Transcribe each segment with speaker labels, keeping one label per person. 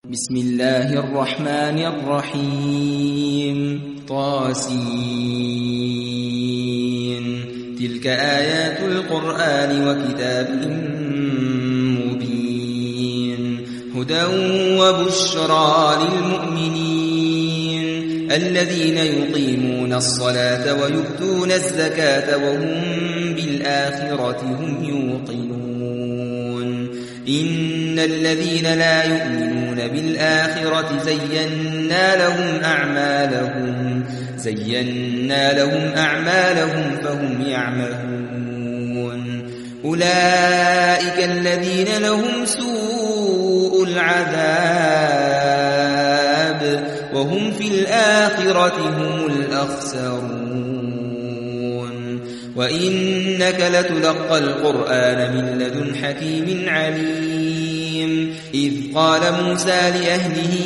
Speaker 1: بسم الله الرحمن الرحيم طاسين تلك آيات القرآن وكتاب مبين هدى وبشرى للمؤمنين الذين يقيمون الصلاة ويؤتون الزكاة وهم بالآخرة هم يوقنون إن الذين لا يؤمنون بالآخرة زينا لهم أعمالهم فهم يعمهون أولئك الذين لهم سوء العذاب وهم في الآخرة هم الأخسرون وإنك لتلقى القرآن من لدن حكيم عليم إذ قال موسى لأهله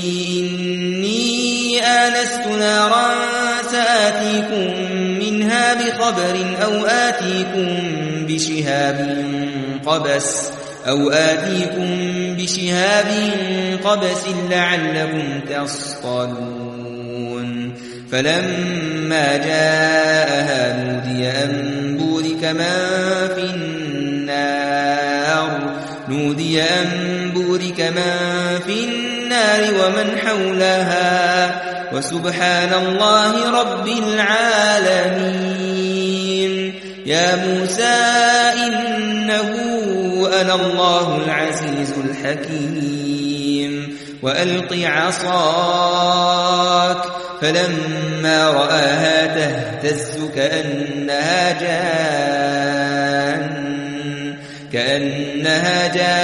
Speaker 1: إني آنست نارا سآتيكم منها بخبر أو آتيكم بشهاب قبس لعلكم تصطلون فلما جاءها نودي أن بورك من في النار ومن حولها وسبحان الله رب العالمين يا موسى إنه أنا الله العزيز الحكيم وألق عصاك فلما رآها تهتز كأنها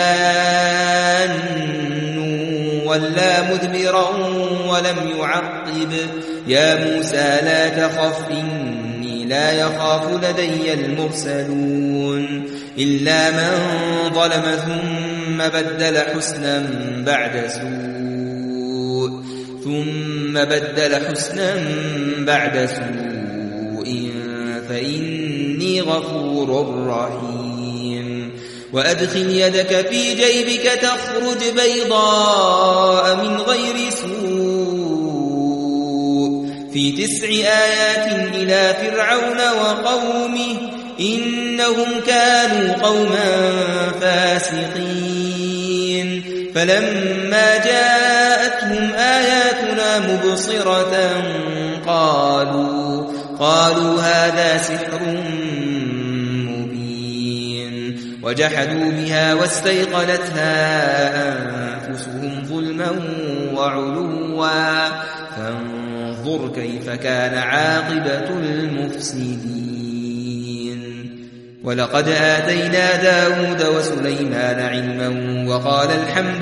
Speaker 1: جان ولا مدبرا ولم يعقب يا موسى لا تخف إني لا يخاف لدي المرسلون إلا من ظلم ثم بدل حسنا بعد سوء فإني غفور رحيم وأدخل يدك في جيبك تخرج بيضاء من غير سوء في 9 آيات إلى فرعون وقومه إنهم كانوا قوما فاسقين فلما جاءتهم آياتنا مبصرة قالوا هذا سحر مبين وجحدوا بها واستيقنتها أنفسهم ظلما وعلوا فانظر كيف كان عاقبة المفسدين ولقد آتينا داود وسليمان علما وقال الحمد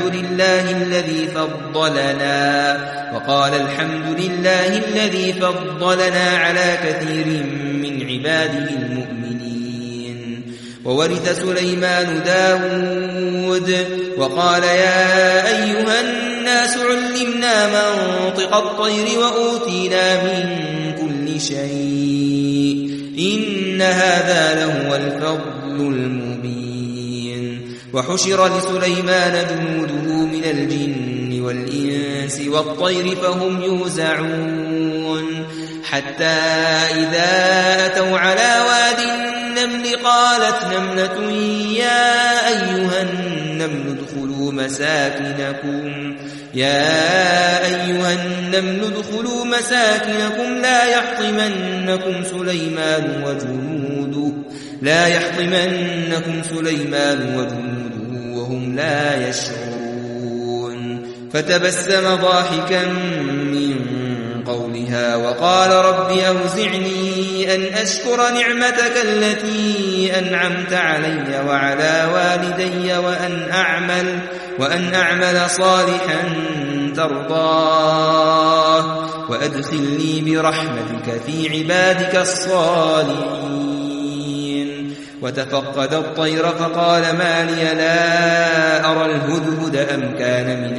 Speaker 1: لله الذي فضلنا على كثير من عباده المؤمنين وورث سليمان داود وقال يا أيها الناس علمنا منطق الطير وأوتينا من كل شيء إن هذا لهو الفضل المبين وحشر لسليمان جنوده من الجن والإنس والطير فهم يوزعون حتى إذا أتوا على واد النمل قالت نملة يا أيها النمل ادخلوا مساكنكم لا يحطمنكم سليمان وجنوده وهم لا يشعرون فتبسم ضاحكا من قولها وقال رب أوزعني أن أشكر نعمتك التي أنعمت علي وعلى والدي وأن أعمل صالحا ترضاه وأدخلني برحمتك في عبادك الصالحين وتفقد الطير فقال ما لي لا أرى الهدهد أم كان من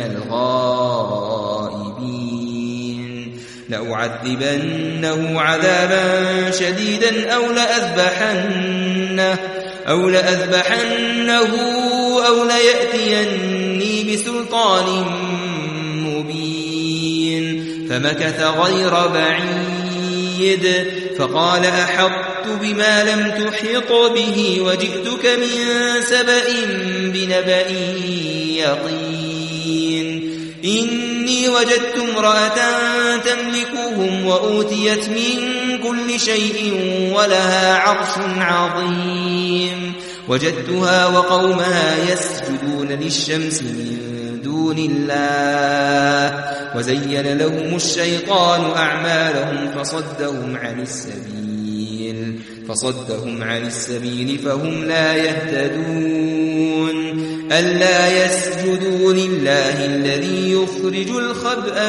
Speaker 1: الغائبين لأعذبنه عذابا شديدا أو لأذبحنه أو ليأتيني بسلطان مبين فمكث غير بعيد فقال أحطت بما لم تحط به وجئتك من سبأ بنبأ يقين إني وجدت امرأة تملكهم وأوتيت من كل شيء ولها عرش عظيم وجدتها وقومها يسجدون للشمس من دون الله وزين لهم الشيطان أعمالهم فصدهم عن السبيل فهم لا يهتدون ألا يسجدوا لله الذي يخرج الخبأ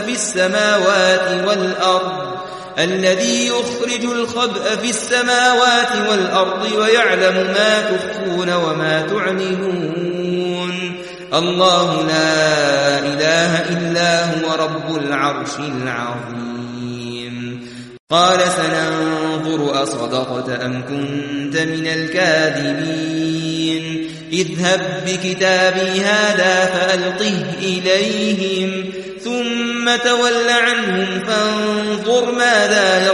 Speaker 1: في السماوات والأرض ويعلم ما تخفون وما تعلنون الله لا إله إلا هو رب العرش العظيم قال سننظر أصدقت أم كنت من الكاذبين اذهب بكتابي هذا فألقه إليهم ثم تول عنهم فانظر ماذا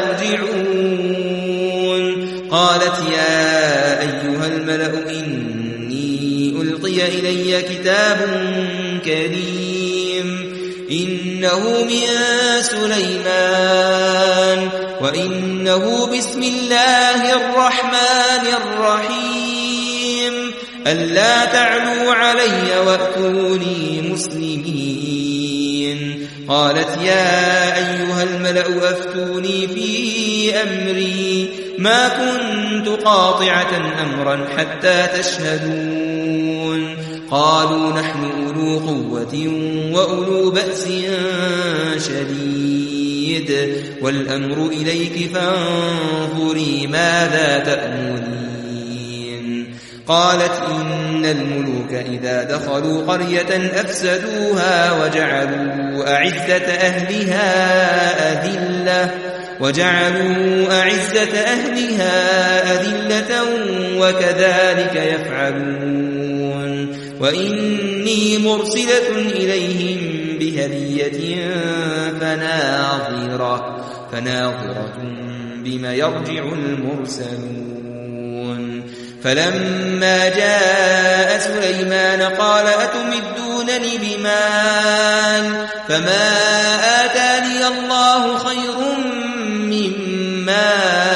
Speaker 1: يرجعون قالت يا أيها الملأ إني ألقي إلي كتاب كريم إنه من سليمان وإنه بسم الله الرحمن الرحيم ألا تعلوا علي وأتوني مسلمين قالت يا أيها الملأ أفتوني في أمري ما كنت قاطعة أمرا حتى تشهدون قالوا نحن أولو قوة وأولو بأس شديد والأمر إليك فانظري ماذا تأمرين قالت إن الملوك إذا دخلوا قرية أفسدوها وجعلوا أعزة أهلها أذلة وكذلك يفعلون وإني مرسلة إليهم بهدية فناظرة بما يرجع المرسلون فلما جاء سليمان قال أتمدونني بمال فما آتاني الله خير مما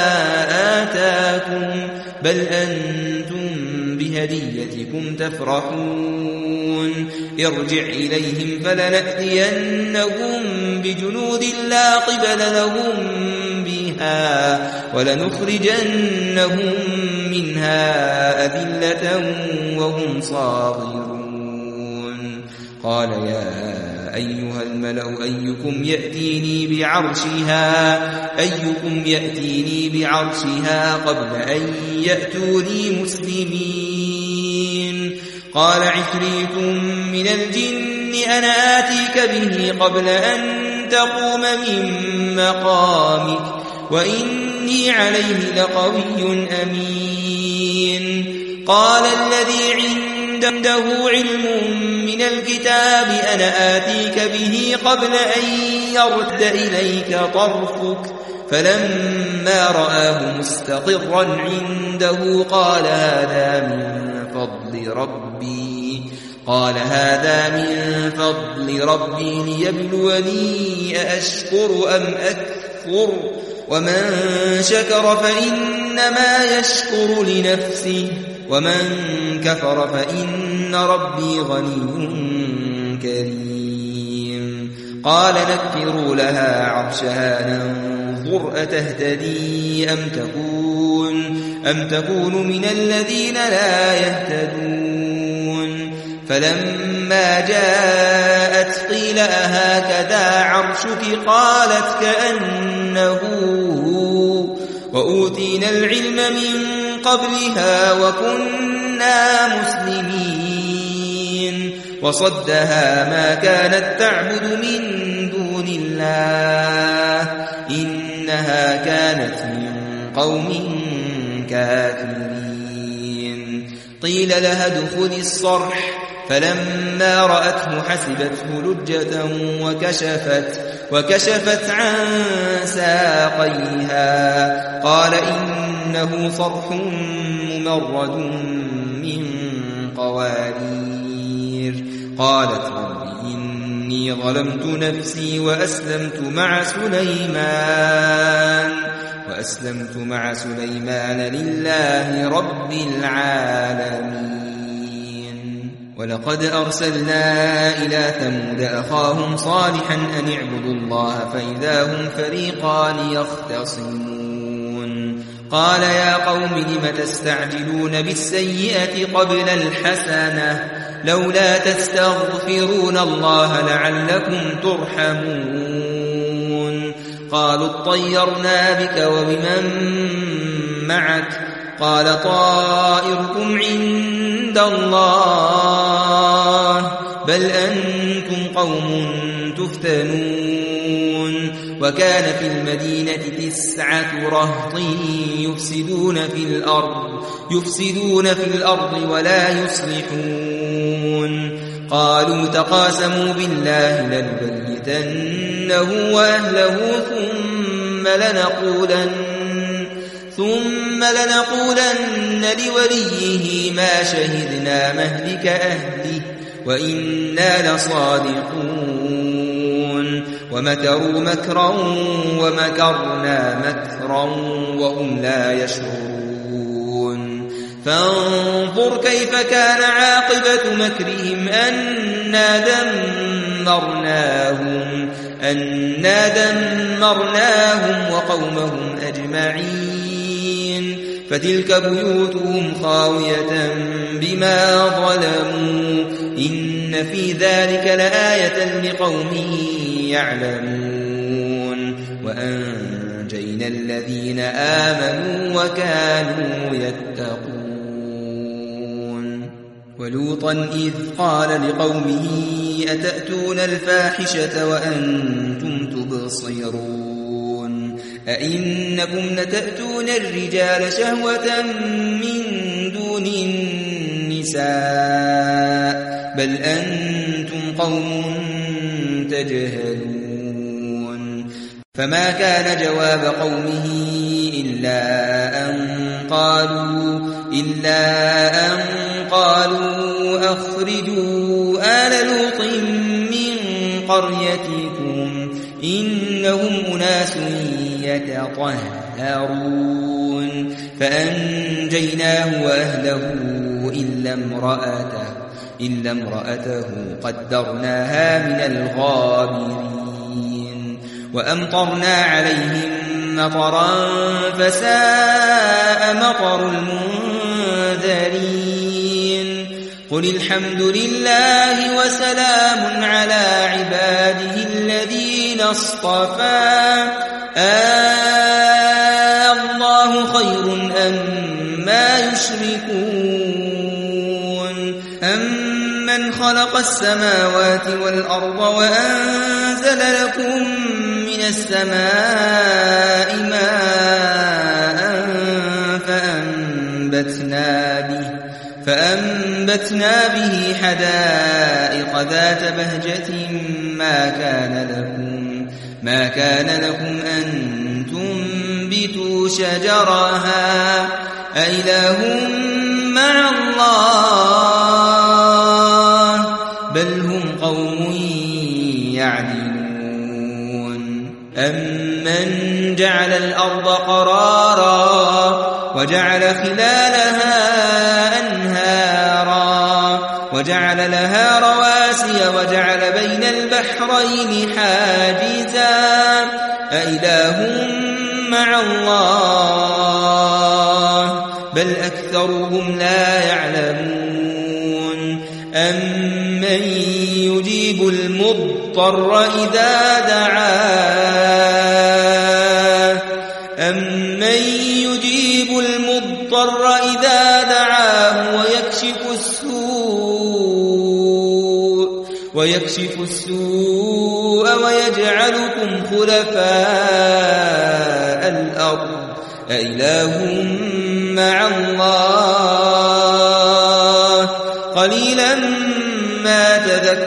Speaker 1: آتاكم بل أنتم بهديتكم تفرحون ارجع إليهم فلنأتينهم بجنود لا قبل لهم بها ولنخرجنهم منها أذلة وهم صاغرون قال يا أيها الملأ أيكم يأتيني بعرشها قبل أن يأتوني مسلمين قال عفريت من الجن أنا آتيك به قبل أن تقوم من مقامك وإني عليه لقوي أمين قال الذي عنده علم من الكتاب أنا آتيك به قبل أن يرد إليك طرفك فلما رآه مستقرا عنده قال هذا من فضل ربي ليبلوني أأشكر أم أكفر ومن شكر فإنما يشكر لنفسه ومن كفر فإن ربي غني كريم قال نكروا لها عرشها ننظر أتهتدي أم تكون من الذين لا يهتدون فلما جاءت قيل أهكذا عرشك قالت كأنه وأوتينا العلم من قبلها وكنا مسلمين وصدها ما كانت تعبد من دون الله إنها كانت من قوم كافرين قيل لها ادخل الصرح فلما رأته حسبته لجة وكشفت عن ساقيها قال إنه صرح ممرد من قوارير. قالت رب إني ظلمت نفسي وأسلمت مع سليمان لله رب العالمين. ولقد أرسلنا إلى ثمود أخاهم صالحا أن اعبدوا الله فإذا هم فريقان يختصمون. قال يا قوم لم تستعجلون بالسيئة قبل الحسنة لولا تستغفرون الله لعلكم ترحمون. قالوا اطيرنا بك وبمن معك قال طائركم عند الله بل أنتم قوم تفتنون. وكان في المدينة 9 رهط يفسدون في الأرض ولا يصلحون. قالوا تقاسموا بالله لنبيتنه وأهله ثم لنقولن لوليه ما شهدنا مهلك أهله وإنا لصادقون. ومكروا مكرا ومكرنا مكرا وهم لا يشعرون. فانظر كيف كان عاقبة مكرهم أنا دمرناهم وقومهم أجمعين. فتلك بيوتهم خاوية بما ظلموا إن في ذلك لآية لقوم يعلمون. وأنجينا الذين آمنوا وكانوا يتقون. ولوطا إذ قال لقومه أتأتون الفاحشة وأنتم تبصرون أئنكم لتأتون الرجال شهوة من دون النساء بل أنتم قوم تجهلون. فما كان جواب قومه إلا أن قالوا أخرجوا آل لوط من قريتكم إنهم أناس يتطهرون. فأنجيناه وأهله إلا امرأته قدرناها من الغابرين. وأمطرنا عليهم مطرا فساء مطر المنذرين. قل الحمد لله وسلام على عباده الذين اصطفى الله خير أما يشركون. أمن خلق السماوات والأرض وأنزل لكم من السماء ماء فأنبتنا به حدائق ذات بهجة ما كان لكم أن تنبتوا شجرها أإله مع الله بل هم قوم يعدلون. أمن جعل الأرض قرارا وجعل خلالها أنهارا وجعل لها رواسي وجعل بين البحرين حاجزا أإله مع الله بل أكثرهم لا يعلمون. أمن يجيب المضطر إذا دعاه ويكشف السوء ويجعلكم خلفاء الأرض أإله مع الله قليلا ما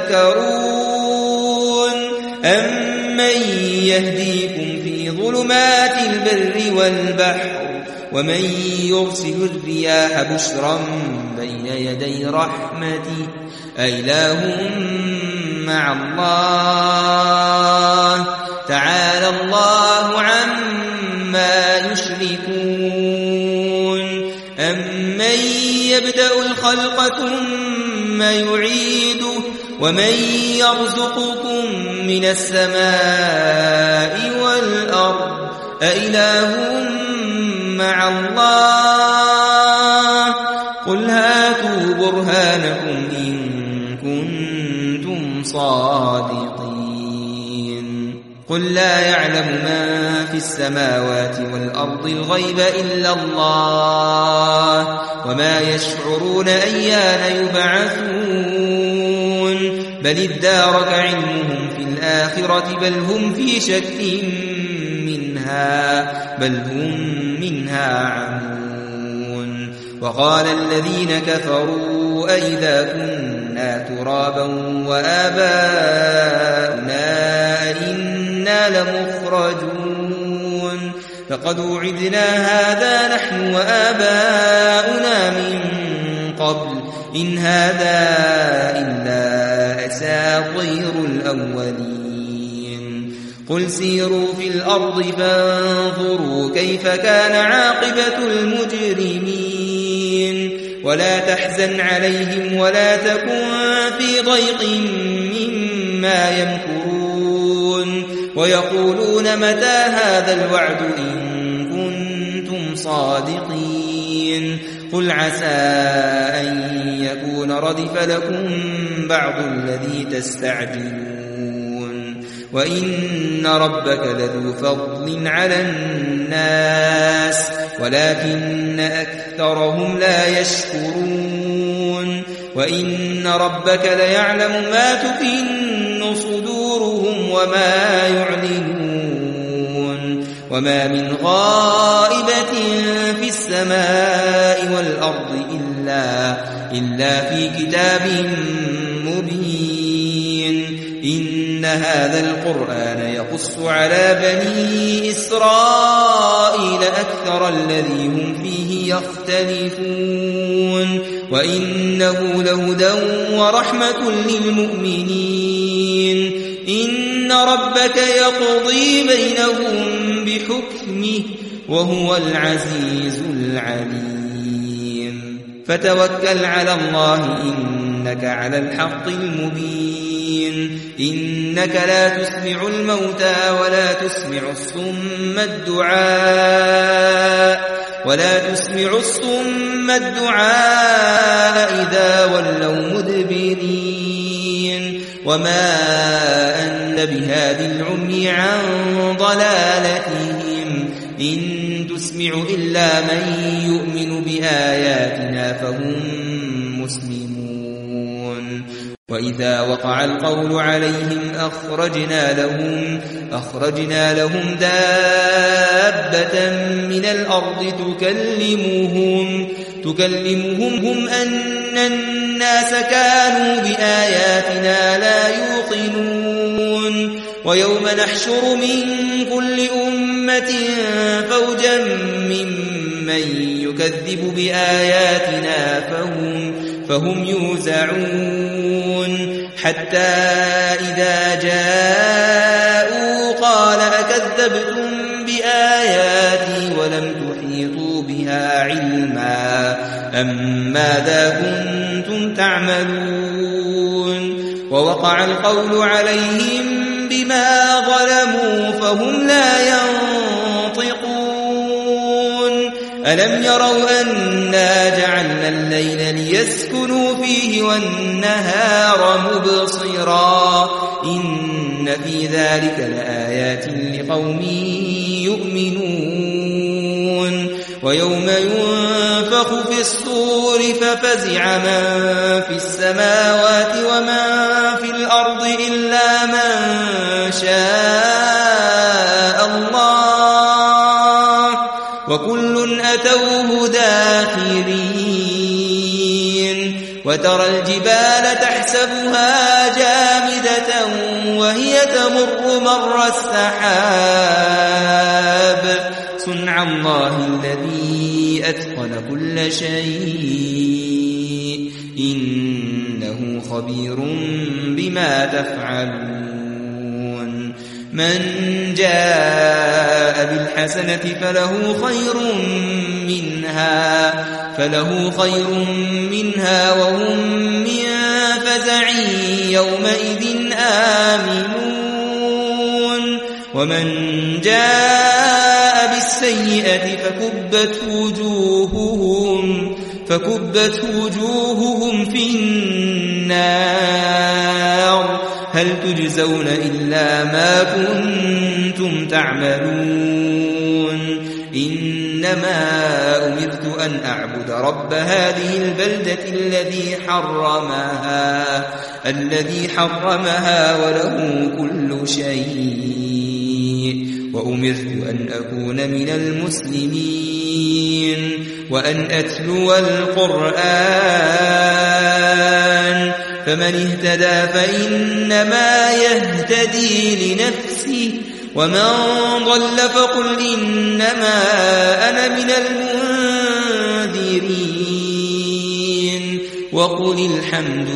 Speaker 1: تذكرون أمن يهديكم في ظلمات البر والبحر ومن يرسل الرياح بشرا بين يدي رحمته أإله مع الله تعالى الله عما يشركون أمن يبدأ الخلق ثم يعيده ومن يرزقكم من السماء والأرض أإله مع الله قل هاتوا برهانكم إن كنتم صادقين قل لا يعلم من في السماوات والأرض الغيب إلا الله وما يشعرون أيان يبعثون بل ادارك علمهم في الآخرة بل هم في شك بل هم منها عمون وقال الذين كفروا أئذا كنا ترابا وآباؤنا إنا لمخرجون لقد وعدنا هذا نحن وآباؤنا من قبل إن هذا إلا أساطير الأولين قل سيروا في الأرض فانظروا كيف كان عاقبة المجرمين ولا تحزن عليهم ولا تكن في ضيق مما يمكرون ويقولون متى هذا الوعد إن كنتم صادقين قل عسى أن يكون ردف لكم بعض الذي تستعجلون وإن ربك لذو فضل على الناس ولكن أكثرهم لا يشكرون وإن ربك ليعلم ما تكن صدورهم وما يعلنون وما من غائبة في السماء والأرض إلا في كتاب مبين إن هذا القرآن يقص على بني إسرائيل أكثر الذي هم فيه يختلفون وإنه لهدى ورحمة للمؤمنين إن ربك يقضي بينهم بحكمه وهو العزيز العليم فتوكل على الله إنك على الحق المبين إنك لا تسمع الموتى ولا تسمع الصم الدعاء إذا ولوا مدبرين وما أنت بهادي العمي عن ضلالتهم إن تسمع إلا من يؤمن بآياتنا فهم مسلمون وإذا وقع القول عليهم أخرجنا لهم دابة من الأرض تكلمهم أن الناس كانوا بآياتنا لا يوقنون ويوم نحشر من كل أمة فوجا ممن يكذب بآياتنا فهم يوزعون حتى إذا جاءوا قال أكذبتم بآياتي ولم تحيطوا بها علما أم ماذا كنتم تعملون ووقع القول عليهم بما ظلموا فهم لا ينطقون ألم يروا أنا جعلنا الليل ليسكنوا فيه والنهار مبصرا إن في ذلك لآيات لقوم يؤمنون ويوم ينفخ في الصور ففزع من في السماوات ومن في الأرض إلا من شاء الله وكل أتوه داخرين وترى الجبال تحسبها تحسبها جامدة وهي تمر مر السحاب صنع الله الذي أتقن كل شيء إنه خبير بما تفعلون من جاء بالحسنة فله خير منها وهم من فزع يومئذ آمنون ومن جاء بالسيئة فكبت وجوههم في النار هل تجزون إلا ما كنتم تعملون إنما أمرت أن أعبد رب هذه البلدة الذي حرمها وله كل شيء وأمرت أن أكون من المسلمين وأن أتلو القرآن فمن اهتدى فإنما يهتدي لنفسه ومن ضل فقل إنما أنا من المنذرين وقل الحمد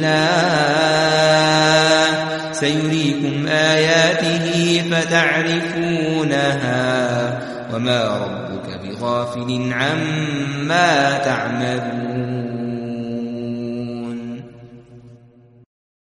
Speaker 1: لله سيريكم آياته فتعرفونها وما ربك بغافل عما تعملون